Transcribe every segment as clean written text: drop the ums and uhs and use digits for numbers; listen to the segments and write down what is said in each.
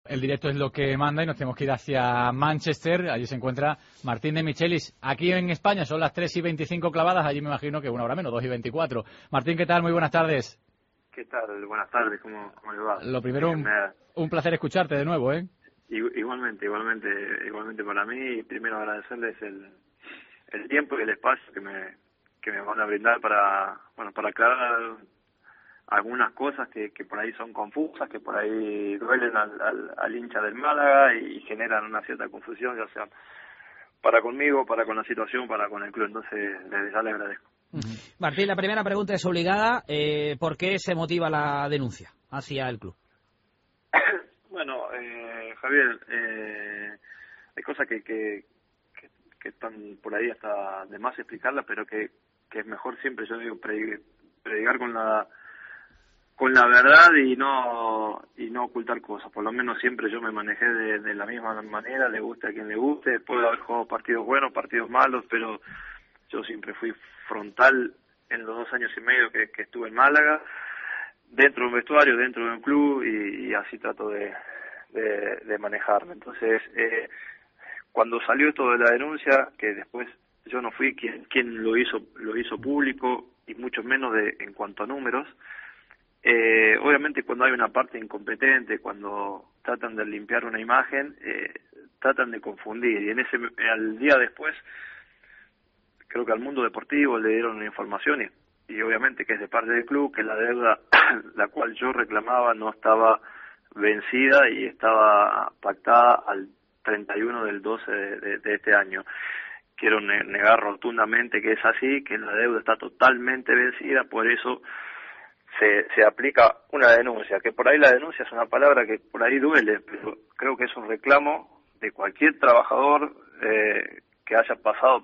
el directo es lo que manda y nos tenemos que ir hacia Manchester. Allí se encuentra Martín de Michelis. Aquí en España son las 3:25 clavadas, allí me imagino que una hora menos, 2:24. Martín, ¿qué tal? Muy buenas tardes. ¿Qué tal? Buenas tardes, ¿cómo le va? Lo primero, un placer escucharte de nuevo, ¿eh? Igualmente para mí. Primero agradecerles el tiempo y el espacio que me van a brindar para aclarar algunas cosas que por ahí son confusas, que por ahí duelen al hincha del Málaga y generan una cierta confusión, ya sea para conmigo, para con la situación, para con el club. Entonces, desde ya le agradezco. Martín, la primera pregunta es obligada. ¿Por qué se motiva la denuncia hacia el club? Bueno, Javier, hay cosas que están por ahí hasta de más explicarlas, pero que es mejor siempre, yo digo, predicar con la verdad y no ocultar cosas. Por lo menos siempre yo me manejé de la misma manera, le guste a quien le guste. Puedo haber jugado partidos buenos, partidos malos, pero yo siempre fui frontal en los 2 años y medio que estuve en Málaga, dentro de un vestuario, dentro de un club, y así trato de manejarme. Entonces, cuando salió esto de la denuncia, que después yo no fui quien lo hizo público, y mucho menos en cuanto a números, obviamente cuando hay una parte incompetente, cuando tratan de limpiar una imagen, tratan de confundir, y al día después creo que al mundo deportivo le dieron una información y obviamente que es de parte del club, que la deuda la cual yo reclamaba no estaba vencida y estaba pactada al 31 del 12 de este año. Quiero negar rotundamente que es así, que la deuda está totalmente vencida, por eso se aplica una denuncia, que por ahí la denuncia es una palabra que por ahí duele, pero creo que es un reclamo de cualquier trabajador que haya pasado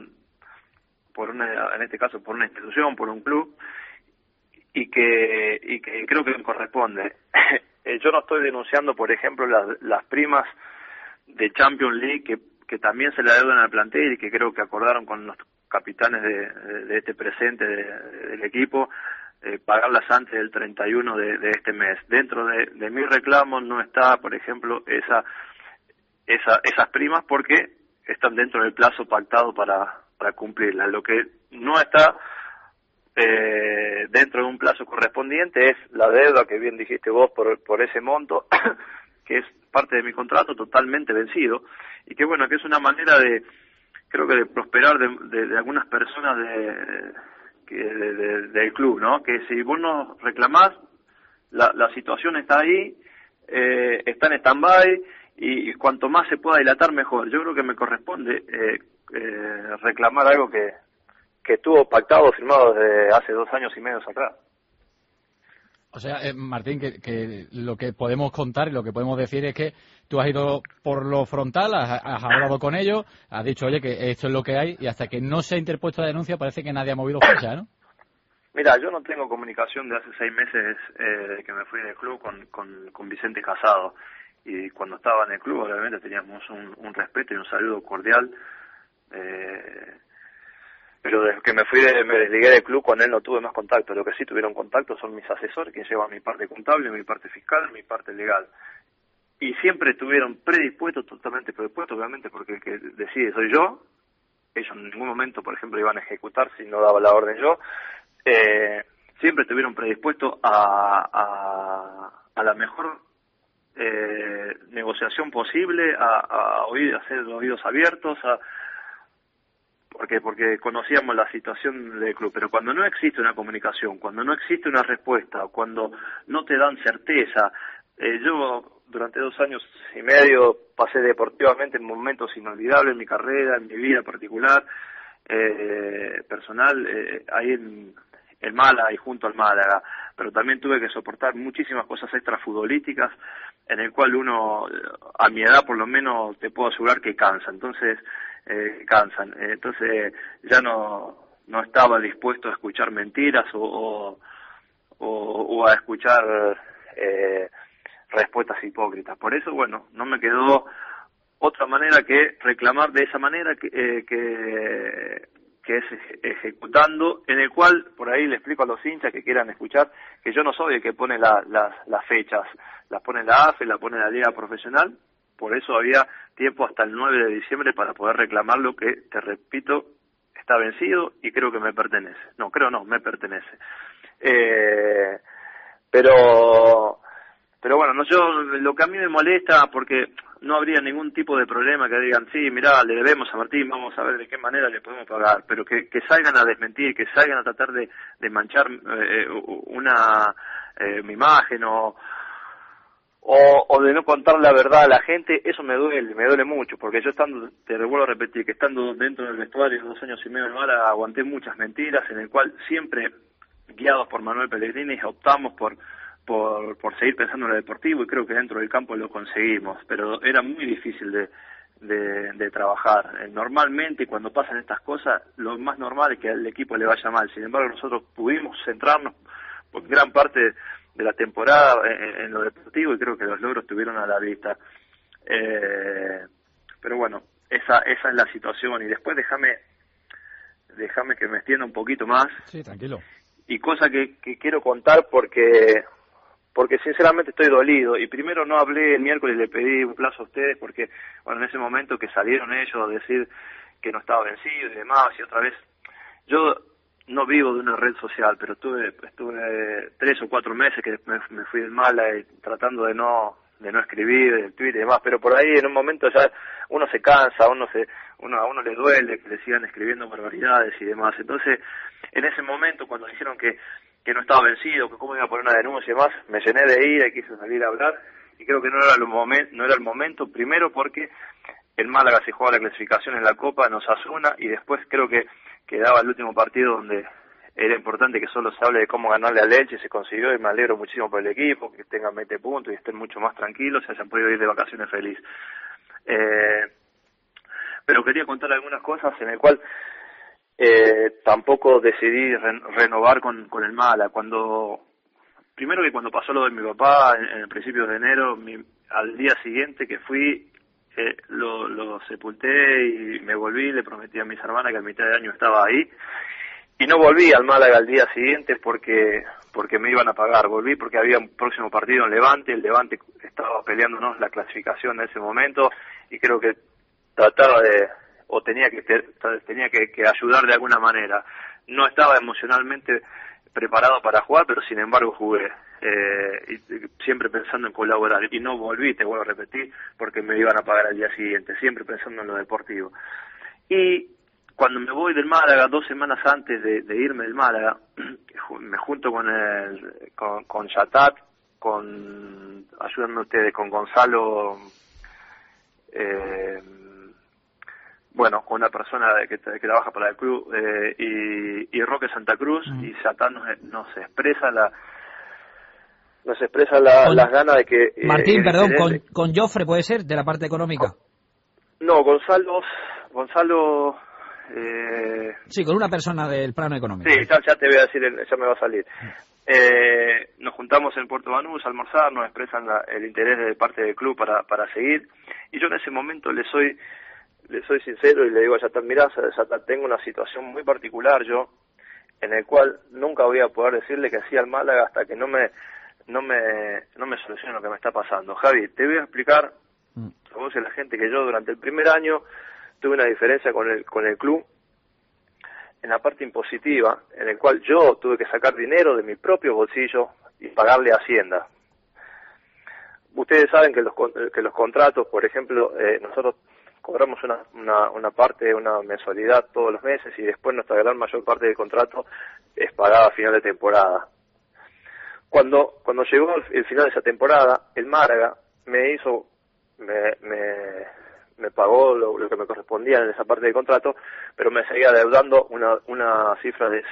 en este caso por una institución, por un club, y que creo que me corresponde. Yo no estoy denunciando, por ejemplo, las primas de Champions League que también se le deudan al plantel y que creo que acordaron con los capitanes de este presente del equipo, pagarlas antes del 31 de este mes. Dentro de mi reclamo no está, por ejemplo, esas primas, porque están dentro del plazo pactado para cumplirlas. Lo que no está dentro de un plazo correspondiente es la deuda que bien dijiste vos por ese monto, que es parte de mi contrato totalmente vencido, y que bueno, que es una manera creo que de prosperar de algunas personas del club, ¿no? Que si vos no reclamás, la situación está ahí, está en stand-by, y cuanto más se pueda dilatar mejor. Yo creo que me corresponde reclamar algo que estuvo pactado, firmado desde hace 2 años y medio atrás. O sea, Martín, que lo que podemos contar y lo que podemos decir es que tú has ido por lo frontal, has hablado con ellos, has dicho, oye, que esto es lo que hay, y hasta que no se ha interpuesto la denuncia parece que nadie ha movido ficha, ¿no? Mira, yo no tengo comunicación de hace 6 meses que me fui del club con Vicente Casado, y cuando estaba en el club obviamente teníamos un respeto y un saludo cordial, pero desde que me desligué del club con él no tuve más contacto. Lo que sí tuvieron contacto son mis asesores, que llevan mi parte contable, mi parte fiscal, mi parte legal. Y siempre estuvieron totalmente predispuestos, obviamente, porque el que decide soy yo. Ellos en ningún momento, por ejemplo, iban a ejecutar si no daba la orden yo. Siempre estuvieron predispuestos a la mejor negociación posible, a hacer oídos abiertos, porque conocíamos la situación del club. Pero cuando no existe una comunicación, cuando no existe una respuesta, cuando no te dan certeza, yo durante 2 años y medio pasé deportivamente en momentos inolvidables en mi carrera, en mi vida particular, personal, ahí en Málaga y junto al Málaga, pero también tuve que soportar muchísimas cosas extrafutbolísticas en el cual uno, a mi edad por lo menos, te puedo asegurar que cansa. Entonces ya no estaba dispuesto a escuchar mentiras o a escuchar respuestas hipócritas. Por eso, bueno, no me quedó otra manera que reclamar de esa manera, que que es ejecutando, en el cual, por ahí le explico a los hinchas que quieran escuchar, que yo no soy el que pone las fechas, las pone la AFE, la pone la Liga Profesional, por eso había tiempo hasta el 9 de diciembre para poder reclamar lo que, te repito, está vencido y creo que me pertenece. No, creo no, me pertenece. Pero bueno, no, yo lo que a mí me molesta, porque no habría ningún tipo de problema que digan, sí, mirá, le debemos a Martín, vamos a ver de qué manera le podemos pagar, pero que salgan a desmentir, que salgan a tratar de manchar mi imagen o de no contar la verdad a la gente, eso me duele mucho, porque yo estando, te vuelvo a repetir, que estando dentro del vestuario 2 años y medio en Málaga, aguanté muchas mentiras, en el cual siempre, guiados por Manuel Pellegrini, optamos por seguir pensando en lo deportivo, y creo que dentro del campo lo conseguimos, pero era muy difícil de trabajar. Normalmente cuando pasan estas cosas, lo más normal es que al equipo le vaya mal. Sin embargo, nosotros pudimos centrarnos por gran parte de la temporada en lo deportivo, y creo que los logros estuvieron a la vista. Pero bueno, esa es la situación, y después déjame que me extienda un poquito más. Sí, tranquilo. Y cosa que quiero contar porque sinceramente estoy dolido, y primero no hablé el miércoles, le pedí un plazo a ustedes porque, bueno, en ese momento que salieron ellos a decir que no estaba vencido y demás, y otra vez, yo no vivo de una red social, pero estuve 3 o 4 meses que me fui del Málaga tratando de no escribir el Twitter y demás, pero por ahí en un momento ya uno se cansa, a uno le duele que le sigan escribiendo barbaridades y demás. Entonces, en ese momento, cuando dijeron que no estaba vencido, que cómo iba a poner una denuncia y demás, me llené de ira y quise salir a hablar, y creo que no era el momento, primero porque el Málaga se jugaba la clasificación en la Copa, en Osasuna, y después creo que quedaba el último partido donde era importante que solo se hable de cómo ganarle a Elche, se consiguió, y me alegro muchísimo por el equipo, que tengan 20 puntos y estén mucho más tranquilos, se hayan podido ir de vacaciones feliz. Pero quería contar algunas cosas en el cual tampoco decidí renovar con el Málaga. Primero que cuando pasó lo de mi papá en el principio de enero, al día siguiente que fui, lo sepulté y me volví, le prometí a mis hermanas que a mitad de año estaba ahí, y no volví al Málaga al día siguiente porque me iban a pagar. Volví porque había un próximo partido en Levante, el Levante estaba peleándonos la clasificación en ese momento, y creo que trataba tenía que ayudar de alguna manera. No estaba emocionalmente preparado para jugar, pero sin embargo jugué, y siempre pensando en colaborar, y no volví, te vuelvo a repetir, porque me iban a pagar al día siguiente, siempre pensando en lo deportivo. Y cuando me voy del Málaga, 2 semanas antes de irme del Málaga, me junto con Yatat, ayúdenme ustedes, con Gonzalo, con una persona que trabaja para el club, y Roque Santa Cruz, y Yatat nos expresa las ganas de que... Martín, perdón, con Jofre puede ser, de la parte económica. No, Gonzalo... Sí, con una persona del plano económico. Sí, ya te voy a decir, ya me va a salir. Nos juntamos en Puerto Banús a almorzar, nos expresan el interés de parte del club para seguir, y yo en ese momento le soy sincero y le digo a Yatat, mirá, Yatat, tengo una situación muy particular yo, en el cual nunca voy a poder decirle que sí al Málaga hasta que no me solucione lo que me está pasando. Javi, te voy a explicar a vos y a la gente que yo durante el primer año tuve una diferencia con el club en la parte impositiva, en el cual yo tuve que sacar dinero de mi propio bolsillo y pagarle a Hacienda. Ustedes saben que los contratos, por ejemplo, nosotros cobramos una parte, una mensualidad todos los meses, y después nuestra gran mayor parte del contrato es pagada a final de temporada. Cuando llegó el final de esa temporada, el Málaga me pagó lo que me correspondía en esa parte del contrato, pero me seguía deudando una cifra de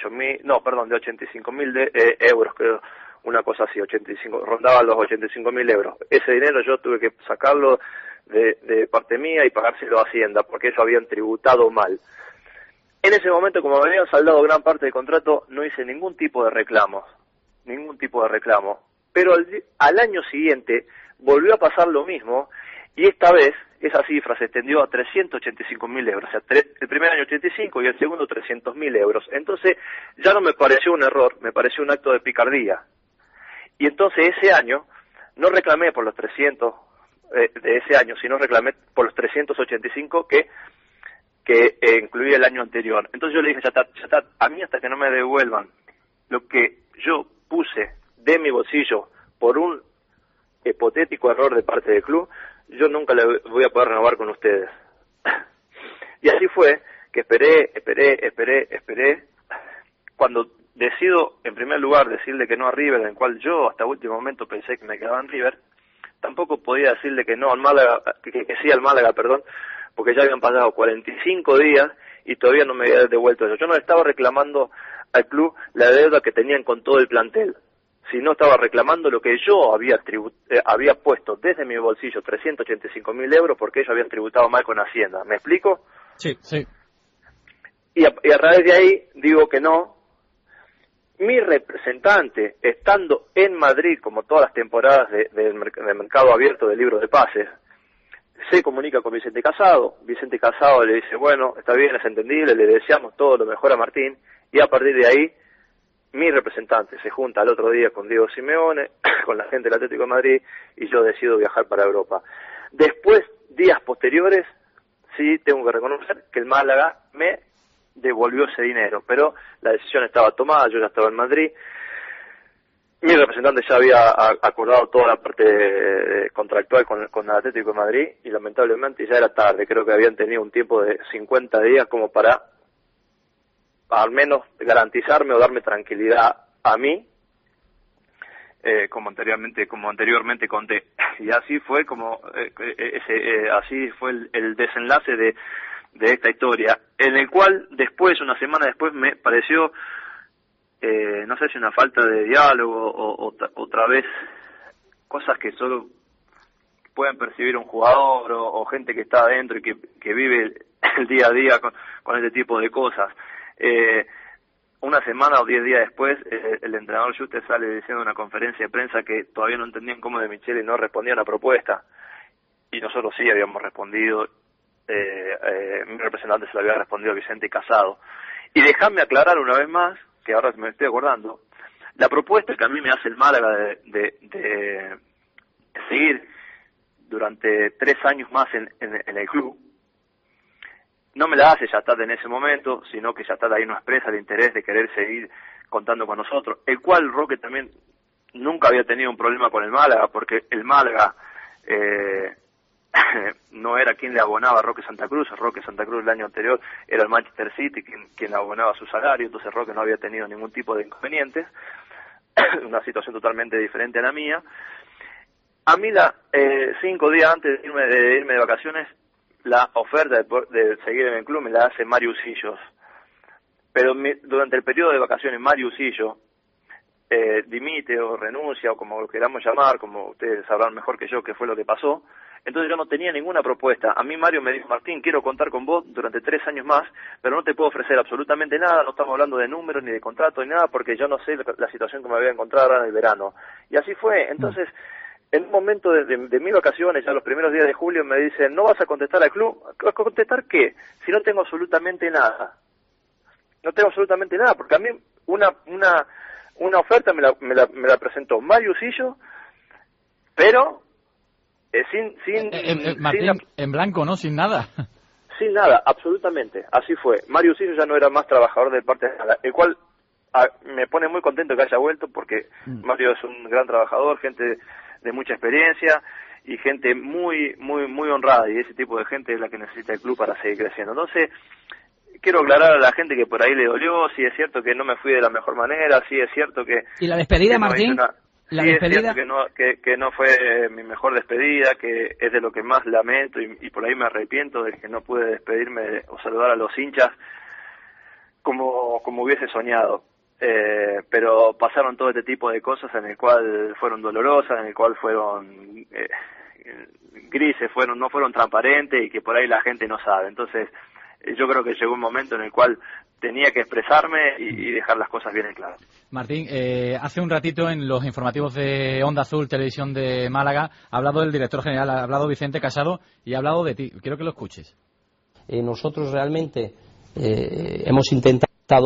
85.000 euros, creo, una cosa así, rondaba los 85.000 euros. Ese dinero yo tuve que sacarlo de parte mía y pagárselo a Hacienda, porque ellos habían tributado mal. En ese momento, como me habían saldado gran parte del contrato, no hice ningún tipo de reclamo. Pero al año siguiente volvió a pasar lo mismo, Y esta vez esa cifra se extendió a 385.000 euros, o sea, el primer año 85 y el segundo 300.000 euros. Entonces ya no me pareció un error, me pareció un acto de picardía. Y entonces ese año no reclamé por los 300 de ese año, sino reclamé por los 385 que incluía el año anterior. Entonces yo le dije, Chatat, a mí hasta que no me devuelvan lo que yo puse de mi bolsillo por un hipotético error de parte del club, yo nunca le voy a poder renovar con ustedes. Y así fue que esperé. Cuando decido, en primer lugar, decirle que no a River, en el cual yo hasta último momento pensé que me quedaba en River, tampoco podía decirle que no al Málaga, que sí al Málaga, perdón, porque ya habían pasado 45 días y todavía no me había devuelto eso. Yo no le estaba reclamando al club la deuda que tenían con todo el plantel, sino estaba reclamando lo que yo había puesto desde mi bolsillo, 385.000 euros, porque ellos habían tributado mal con Hacienda. ¿Me explico? Sí, sí. Y a través de ahí digo que no. Mi representante, estando en Madrid, como todas las temporadas del mercado abierto del libro de pases, se comunica con Vicente Casado. Vicente Casado le dice, bueno, está bien, es entendible, le deseamos todo lo mejor a Martín, y a partir de ahí, mi representante se junta al otro día con Diego Simeone, con la gente del Atlético de Madrid, y yo decido viajar para Europa. Después, días posteriores, sí tengo que reconocer que el Málaga me devolvió ese dinero, pero la decisión estaba tomada, yo ya estaba en Madrid, mi representante ya había acordado toda la parte contractual con el Atlético de Madrid, y lamentablemente ya era tarde, creo que habían tenido un tiempo de 50 días como para al menos garantizarme o darme tranquilidad a mí, como anteriormente conté. Y así fue así fue el desenlace de esta historia, en el cual después, una semana después, me pareció, no sé si una falta de diálogo o otra vez cosas que solo pueden percibir un jugador o gente que está adentro y que vive el día a día con este tipo de cosas. Una semana o 10 días después, el entrenador Juste sale diciendo en una conferencia de prensa que todavía no entendían cómo De Micheli no respondía a la propuesta, y nosotros sí habíamos respondido. Mi representante se lo había respondido a Vicente Casado. Y déjame aclarar una vez más, que ahora me estoy acordando, la propuesta que a mí me hace el Málaga de seguir durante 3 años más en el club, no me la hace Chatat en ese momento, sino que Chatat ahí no expresa el interés de querer seguir contando con nosotros, el cual Roque también nunca había tenido un problema con el Málaga, porque el Málaga no era quien le abonaba a Roque Santa Cruz. Roque Santa Cruz el año anterior era el Manchester City quien abonaba su salario, entonces Roque no había tenido ningún tipo de inconvenientes, una situación totalmente diferente a la mía. A mí 5 días antes de irme de vacaciones, la oferta de seguir en el club me la hace Mario Usillos, pero durante el periodo de vacaciones Mario Usillo dimite o renuncia, o como lo queramos llamar, como ustedes sabrán mejor que yo qué fue lo que pasó. Entonces yo no tenía ninguna propuesta. A mí Mario me dijo, Martín, quiero contar con vos durante 3 años más, pero no te puedo ofrecer absolutamente nada, no estamos hablando de números, ni de contrato, ni nada, porque yo no sé la situación que me voy a encontrar ahora en el verano. Y así fue. Entonces, en un momento de mis vacaciones, ya los primeros días de julio, me dicen, ¿no vas a contestar al club? ¿A contestar qué? Si no tengo absolutamente nada. No tengo absolutamente nada, porque a mí una oferta me la presentó Mario Usillo, pero Martín, en blanco, ¿no? Sin nada. Sin nada, absolutamente. Así fue. Mario Usillo ya no era más trabajador de parte de nada, el cual me pone muy contento que haya vuelto, porque Mario es un gran trabajador, gente de mucha experiencia y gente muy honrada, y ese tipo de gente es la que necesita el club para seguir creciendo. Entonces, quiero aclarar a la gente que por ahí le dolió, sí es cierto que no me fui de la mejor manera, sí es cierto que... ¿Y la despedida, Martín? ¿La despedida? Es cierto que no fue mi mejor despedida, que es de lo que más lamento y por ahí me arrepiento de que no pude despedirme o saludar a los hinchas como hubiese soñado. Pero pasaron todo este tipo de cosas en el cual fueron dolorosas, en el cual fueron grises, no fueron transparentes y que por ahí la gente no sabe. Entonces, yo creo que llegó un momento en el cual tenía que expresarme y dejar las cosas bien en claro. Martín, hace un ratito en los informativos de Onda Azul, Televisión de Málaga, ha hablado el director general, ha hablado Vicente Casado y ha hablado de ti. Quiero que lo escuches. Nosotros realmente hemos intentado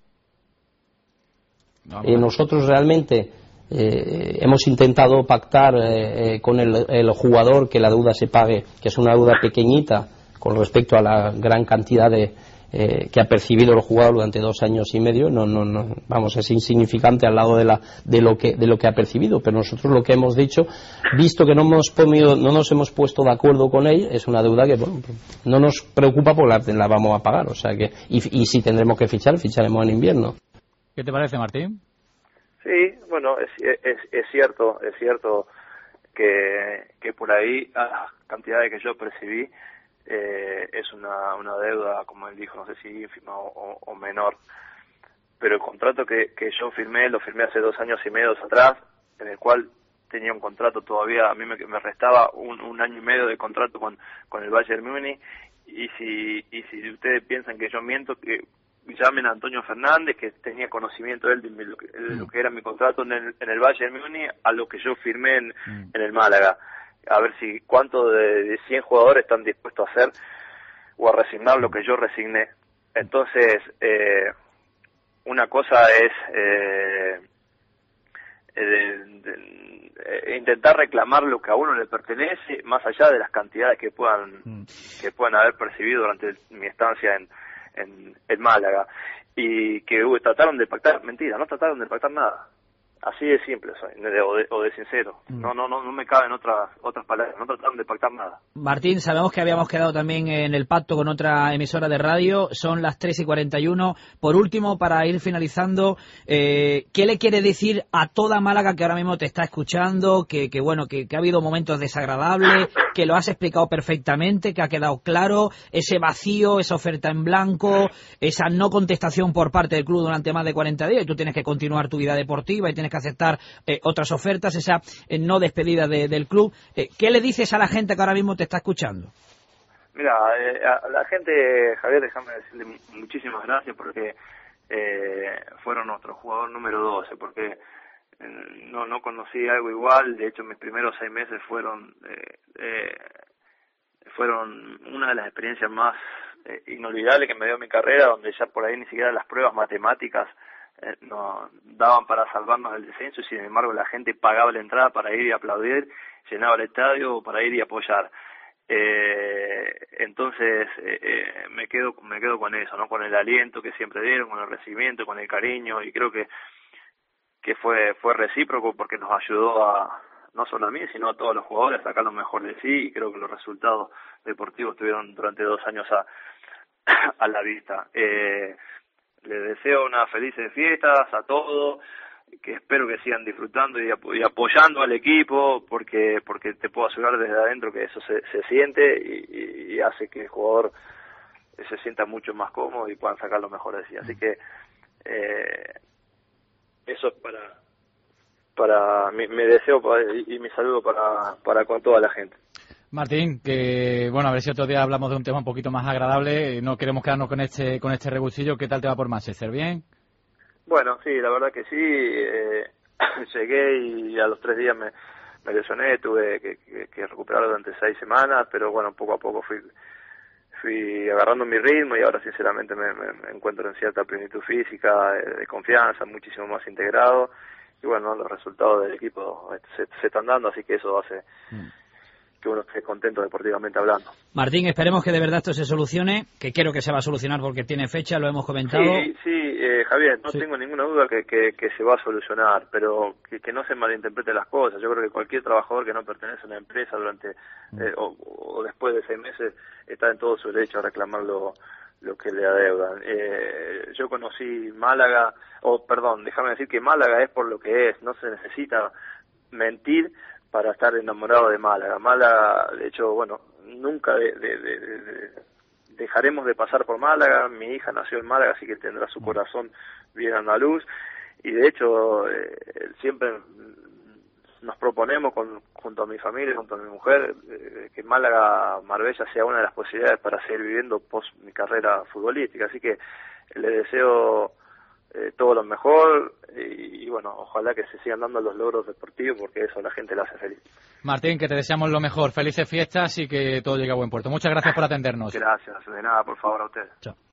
pactar con el jugador que la deuda se pague, que es una deuda pequeñita con respecto a la gran cantidad que ha percibido el jugador durante 2 años y medio. Vamos, es insignificante al lado de lo que ha percibido, pero nosotros lo que hemos dicho, visto que no nos hemos puesto de acuerdo con él, es una deuda que no nos preocupa porque la vamos a pagar, o sea que y si tendremos que ficharemos en invierno. ¿Qué te parece, Martín? Sí, bueno, es cierto que por ahí a las cantidades que yo percibí es una deuda, como él dijo, no sé si ínfima o menor, pero el contrato que yo lo firmé hace 2 años y medio atrás, en el cual tenía un contrato todavía, a mí me restaba un año y medio de contrato con el Bayern Múnich, y si ustedes piensan que yo miento, que llamen a Antonio Fernández, que tenía conocimiento de él de lo que era mi contrato en el Bayern Múnich, a lo que yo firmé en el Málaga. A ver si cuánto de 100 jugadores están dispuestos a hacer o a resignar lo que yo resigné. Entonces, una cosa es intentar reclamar lo que a uno le pertenece, más allá de las cantidades que puedan haber percibido durante mi estancia en Málaga, y que trataron de pactar. Mentira, no trataron de pactar nada. Así de simple soy, o de sincero. No me caben otras palabras. No trataron de pactar nada. Martín, sabemos que habíamos quedado también en el pacto con otra emisora de radio. Son las 3:41. Por último, para ir finalizando, ¿qué le quiere decir a toda Málaga que ahora mismo te está escuchando? Que ha habido momentos desagradables, que lo has explicado perfectamente, que ha quedado claro, ese vacío, esa oferta en blanco, esa no contestación por parte del club durante más de 40 días, y tú tienes que continuar tu vida deportiva y tienes que aceptar otras ofertas, esa no despedida del club. ¿Qué le dices a la gente que ahora mismo te está escuchando? Mira, a la gente, Javier, déjame decirle muchísimas gracias, porque fueron nuestro jugador número 12, porque no conocí algo igual. De hecho, mis primeros 6 meses fueron una de las experiencias más inolvidables que me dio mi carrera, donde ya por ahí ni siquiera las pruebas matemáticas no daban para salvarnos del descenso, y sin embargo la gente pagaba la entrada para ir y aplaudir, llenaba el estadio para ir y apoyar. Entonces me quedo con eso, ¿no? Con el aliento que siempre dieron, con el recibimiento, con el cariño, y creo que fue recíproco, porque nos ayudó no solo a mí, sino a todos los jugadores a sacar lo mejor de sí, y creo que los resultados deportivos estuvieron durante 2 años a la vista. Les deseo unas felices fiestas a todos, que espero que sigan disfrutando y apoyando al equipo, porque te puedo asegurar desde adentro que eso se siente y hace que el jugador se sienta mucho más cómodo y puedan sacar lo mejor de sí. Así que eso es para mi deseo y mi saludo para con toda la gente. Martín, que a ver si otro día hablamos de un tema un poquito más agradable. No queremos quedarnos con este rebustillo. ¿Qué tal te va por Manchester? ¿Bien? Bueno, sí, la verdad que sí. Llegué y a los 3 días me lesioné, tuve que recuperar durante 6 semanas, pero bueno, poco a poco fui agarrando mi ritmo, y ahora sinceramente me encuentro en cierta plenitud física, de confianza, muchísimo más integrado, y bueno, los resultados del equipo se están dando, así que eso hace que uno esté contento deportivamente hablando. Martín, esperemos que de verdad esto se solucione, que creo que se va a solucionar porque tiene fecha, lo hemos comentado. Sí, Javier, no tengo ninguna duda que se va a solucionar, pero que no se malinterpreten las cosas. Yo creo que cualquier trabajador que no pertenece a una empresa durante o después de 6 meses está en todo su derecho a reclamar lo que le adeudan. Yo conocí Málaga, déjame decir que Málaga es por lo que es, no se necesita mentir para estar enamorado de Málaga. Málaga, de hecho, nunca dejaremos de pasar por Málaga. Mi hija nació en Málaga, así que tendrá su corazón bien andaluz, y de hecho siempre nos proponemos junto a mi familia, junto a mi mujer, que Málaga, Marbella sea una de las posibilidades para seguir viviendo post mi carrera futbolística, así que le deseo todo lo mejor y bueno, ojalá que se sigan dando los logros deportivos porque eso a la gente la hace feliz. Martín, que te deseamos lo mejor, felices fiestas y que todo llegue a buen puerto. Muchas gracias por atendernos. Gracias, de nada, por favor, a ustedes. Chao.